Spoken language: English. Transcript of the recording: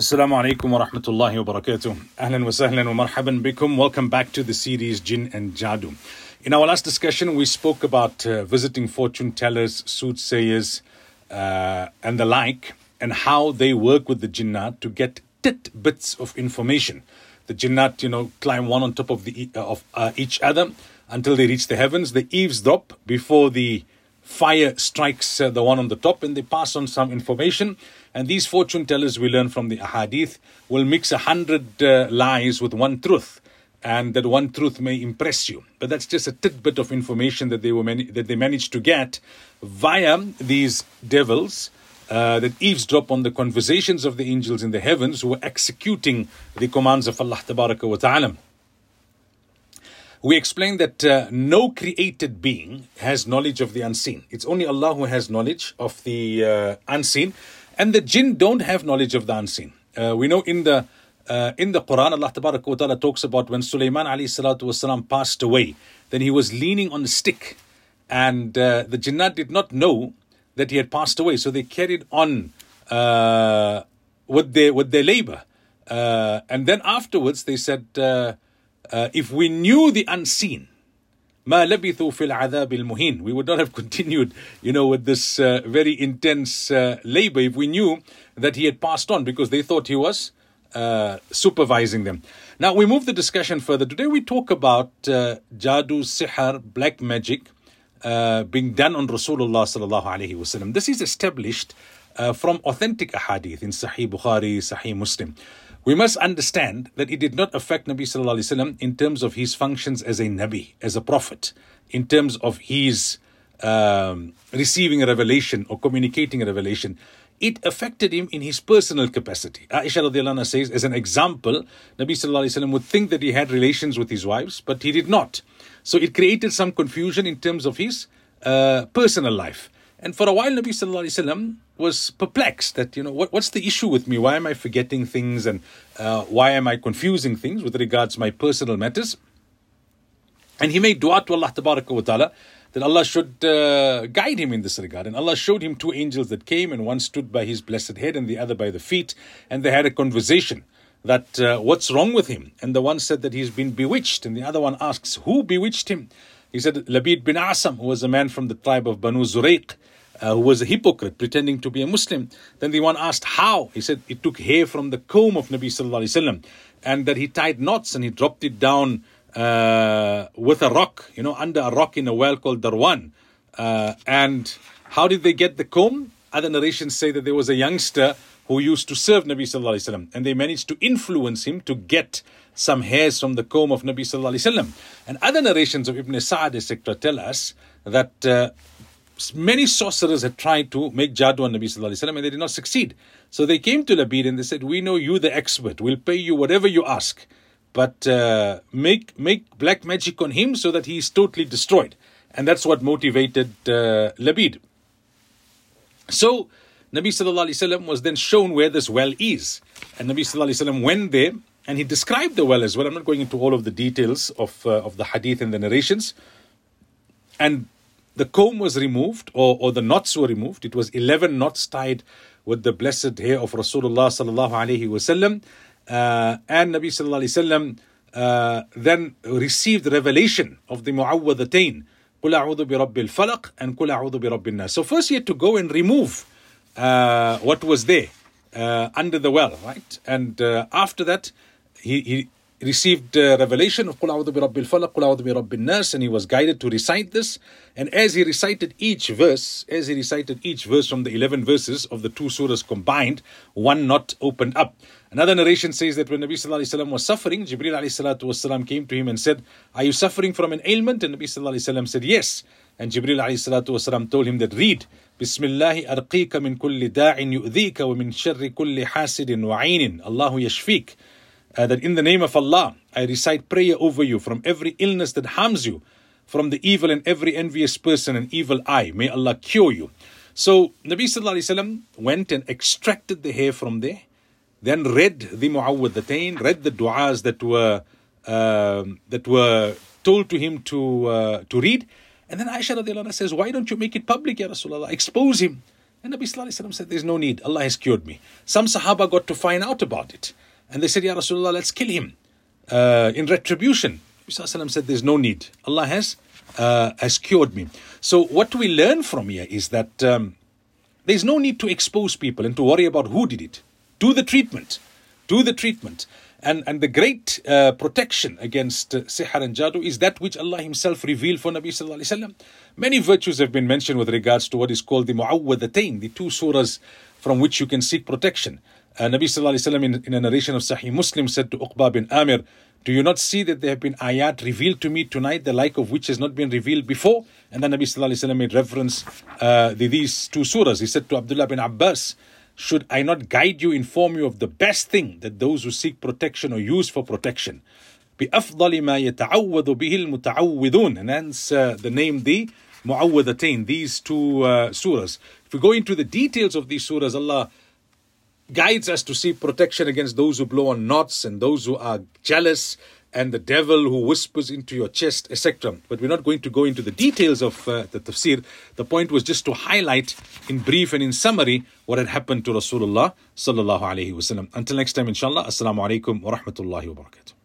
Assalamu alaikum wa rahmatullahi wa barakatuh. Ahlan wa sahlan wa marhaban bikum. Welcome back to the series Jinn and Jadoo. In our last discussion, we spoke about visiting fortune tellers, soothsayers, and the like, and how they work with the jinnat to get tidbits of information. The jinnat, climb one on top of each other until they reach the heavens. They eavesdrop before the fire strikes the one on the top, and they pass on some information. And these fortune tellers, we learn from the ahadith, will mix 100 lies with one truth, and that one truth may impress you. But that's just a tidbit of information that they managed to get via these devils that eavesdrop on the conversations of the angels in the heavens who are executing the commands of Allah Tabaraka wa Ta'ala. We explained that no created being has knowledge of the unseen. It's only Allah who has knowledge of the unseen. And the jinn don't have knowledge of the unseen. We know in the Quran, Allah Tabaraka wa Ta'ala talks about when Sulaiman alayhi salatu wasalam passed away. Then he was leaning on a stick. And the jinnat did not know that he had passed away. So they carried on with their labor. And then afterwards they said, if we knew the unseen, ما لبثوا في العذاب المهين, we would not have continued, with this very intense labor if we knew that he had passed on, because they thought he was supervising them. Now we move the discussion further. Today we talk about jadoo, sihr, black magic being done on Rasulullah sallallahu alaihi wasallam. This is established from authentic ahadith in Sahih Bukhari, Sahih Muslim. We must understand that it did not affect Nabi sallallahu alaihi wasallam in terms of his functions as a Nabi, as a prophet, in terms of his receiving a revelation or communicating a revelation. It affected him in his personal capacity. Aisha radiallahu anha says, as an example, Nabi sallallahu alaihi wasallam would think that he had relations with his wives, but he did not. So it created some confusion in terms of his personal life. And for a while, Nabi sallallahu alaihi wasallam was perplexed that, what's the issue with me? Why am I forgetting things? And why am I confusing things with regards to my personal matters? And he made dua to Allah Tabaraka wa Ta'ala that Allah should guide him in this regard. And Allah showed him two angels that came, and one stood by his blessed head and the other by the feet. And they had a conversation that what's wrong with him? And the one said that he's been bewitched. And the other one asks, who bewitched him? He said, Labid bin Asam, who was a man from the tribe of Banu Zurayq, who was a hypocrite pretending to be a Muslim. Then the one asked how. He said it took hair from the comb of Nabi sallallahu alaihi wasallam, and that he tied knots and he dropped it down with a rock, under a rock in a well called Darwan. And how did they get the comb? Other narrations say that there was a youngster who used to serve Nabi sallallahu alaihi wasallam, and they managed to influence him to get some hairs from the comb of Nabi sallallahu alaihi wasallam. And other narrations of Ibn Sa'ad etc. tell us that many sorcerers had tried to make jadoo on Nabi sallallahu alaihi wasallam, and they did not succeed. So they came to Labid and they said, we know you the expert. We'll pay you whatever you ask, but make black magic on him so that he is totally destroyed. And that's what motivated Labid. So Nabi sallallahu alaihi wasallam was then shown where this well is, and Nabi sallallahu alaihi wasallam went there and he described the well as well. I'm not going into all of the details of the hadith and the narrations. And the comb was removed, or the knots were removed. It was 11 knots tied with the blessed hair of Rasulullah sallallahu alaihi wasallam. And Nabi sallallahu alaihi wasallam then received revelation of the mu'awwadatain, Qul a'udhu bi rabbil falaq and Qul a'udhu bi rabbin nas. So first he had to go and remove what was there under the well, right? And after that, he received revelation of Qul a'udhu bi rabbil falaq, Qul a'udhu bi rabbin nas, and he was guided to recite this. And as he recited each verse from the 11 verses of the two surahs combined, one knot opened up. Another narration says that when Nabi sallallahu alaihi wasallam was suffering, Jibreel alayhi salatu wasalam came to him and said, are you suffering from an ailment? And Nabi sallallahu alaihi wasallam said, yes. And Jibreel alayhi salatu wasalam told him that, read, Bismillahi arqika min kulli da'in yu'dhika wa min sharri kulli hasidin wa 'ainin, Allahu yashfik. That in the name of Allah, I recite prayer over you from every illness that harms you, from the evil and every envious person and evil eye. May Allah cure you. So Nabi sallallahu alaihi wasallam went and extracted the hair from there, then read the mu'awwadatain, read the du'as that were told to him to read. And then Aisha radiallahu anha says, why don't you make it public, Ya Rasulullah? Expose him. And Nabi Sallallahu Alaihi Wasallam said, there's no need. Allah has cured me. Some Sahaba got to find out about it. And they said, Ya Rasulullah, let's kill him in retribution. Nabi Sallallahu Alaihi Wasallam said, there's no need. Allah has cured me. So what we learn from here is that there's no need to expose people and to worry about who did it. Do the treatment. Do the treatment. And the great protection against sihr and jadoo is that which Allah Himself revealed for Nabi Sallallahu Alaihi Wasallam. Many virtues have been mentioned with regards to what is called the Mu'awwadhatayn, the two surahs from which you can seek protection. Nabi Sallallahu Alaihi Wasallam in a narration of Sahih Muslim said to Uqba bin Amir, do you not see that there have been ayat revealed to me tonight, the like of which has not been revealed before? And then Nabi Sallallahu Alaihi Wasallam made reference these two surahs. He said to Abdullah bin Abbas, should I not guide you, inform you of the best thing that those who seek protection or use for protection? بِأَفْضَلِ مَا يَتَعَوَّذُ بِهِ الْمُتَعَوِّذُونَ. And hence the name, the Mu'awwadhatayn, these two surahs. If we go into the details of these surahs, Allah guides us to seek protection against those who blow on knots and those who are jealous and the devil who whispers into your chest, etc. But we're not going to go into the details of the tafsir. The point was just to highlight in brief and in summary what had happened to Rasulullah sallallahu alaihi wasallam. Until next time, inshallah, assalamu alaikum wa rahmatullahi wa barakatuh.